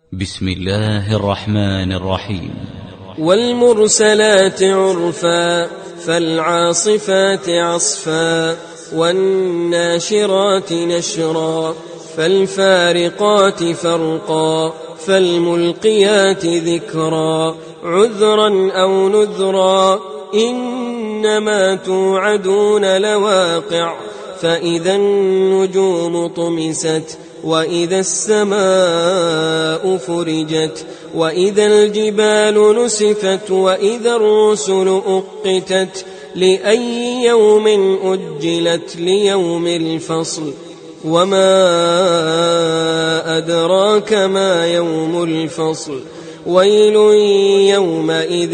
بسم الله الرحمن الرحيم. والمرسلات عرفا فالعاصفات عصفا والناشرات نشرا فالفارقات فرقا فالملقيات ذكرا عذرا أو نذرا إنما توعدون لواقع فإذا النجوم طمست وإذا السماء فرجت وإذا الجبال نسفت وإذا الرسل أقتت لأي يوم أجلت ليوم الفصل وما أدراك ما يوم الفصل ويل يومئذ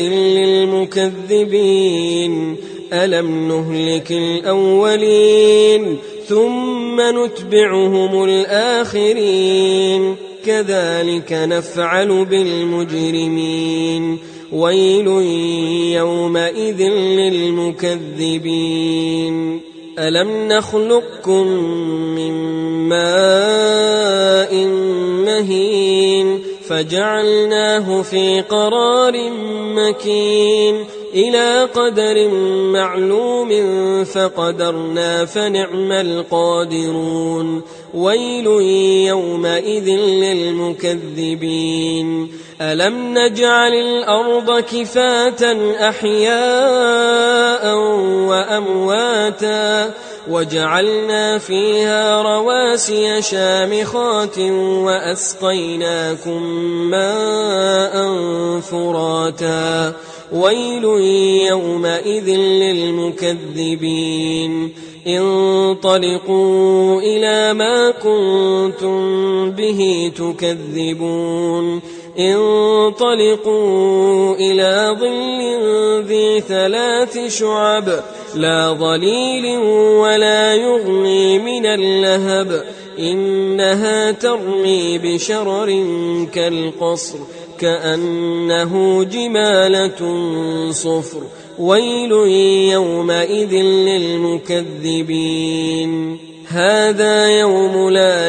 للمكذبين ألم نهلك الأولين ثم نتبعهم الآخرين كذلك نفعل بالمجرمين ويل يومئذ للمكذبين ألم نخلقكم من ماء مهين فجعلناه في قرار مكين إلى قدر معلوم فقدرنا فنعم القادرون ويل يومئذ للمكذبين ألم نجعل الأرض كفاة أحياء وأمواتا وجعلنا فيها رواسي شامخات وأسقيناكم ماء فراتا ويل يومئذ للمكذبين انطلقوا إلى ما كنتم به تكذبون انطلقوا إلى ظل ذي 3 شعب لا ظليل ولا يغني من اللهب إنها ترمي بشرر كالقصر كأنه جمالة صفر ويل يومئذ للمكذبين هذا يوم لا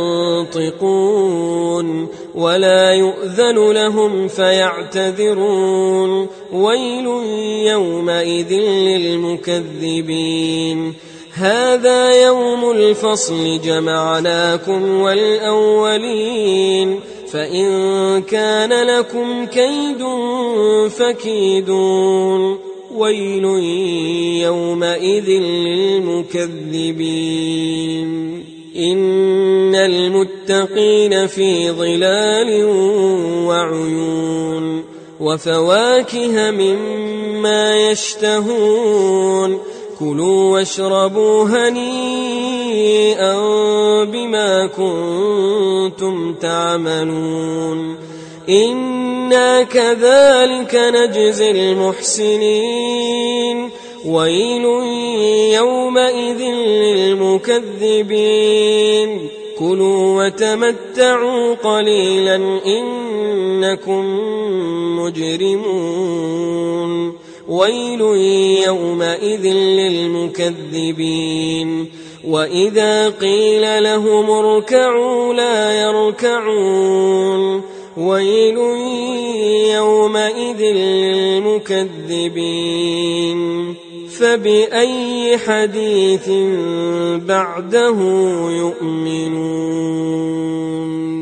ينطقون ولا يؤذن لهم فيعتذرون ويل يومئذ للمكذبين هذا يوم الفصل جمعناكم والأولين فإن كان لكم كيد فكيدون ويل يومئذ للمكذبين إن المتقين في ظلال وعيون وفواكه مما يشتهون كلوا واشربوا هنيئا بما كنتم تعملون إنا كذلك نجزي المحسنين ويل يومئذ للمكذبين كلوا وتمتعوا قليلا إنكم مجرمون ويل يومئذ للمكذبين وإذا قيل لهم اركعوا لا يركعون ويل يومئذ للمكذبين فبأي حديث بعده يؤمنون.